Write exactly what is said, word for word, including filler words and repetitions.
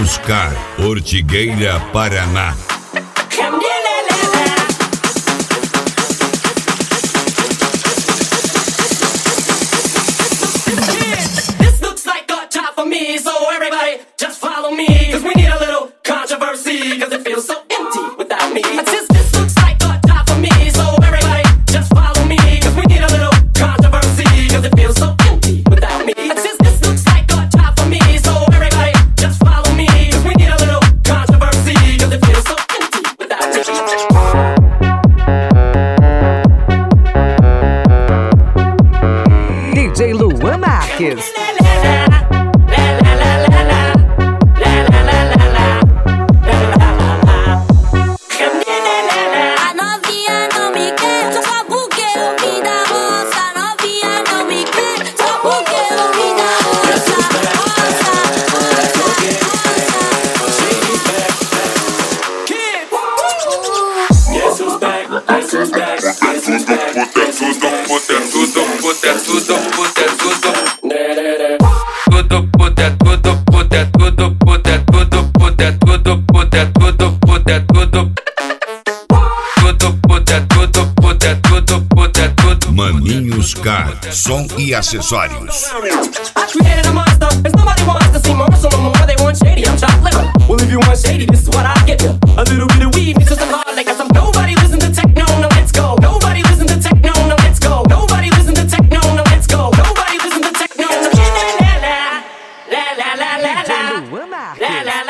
Maninhos Car, Ortigueira, Paraná. This looks like a job for me, so everybody just follow me, cause we need a little controversy, cause it feels so empty without me. This, this looks like a job for me, so everybody just follow me, cause we need a little controversy, cause it feels so empty without me. This, this looks like a job for me, so everybody just follow me, cause we need a little controversy, cause it feels so empty without me. D J Luan Marques. Maninhos Car, som e acessórios. I created a monster, cause nobody wants to see Marshall no more. They want shady, I'm chopped liver. Well, if you want shady, this is what I give you. A little bit of weed mixed with some hard liquor. Some nobody listen to techno, now let's go. Nobody listen to techno, now let's go. Nobody listen to techno, now let's go. Nobody listen to techno. La la la la la la la la la la la.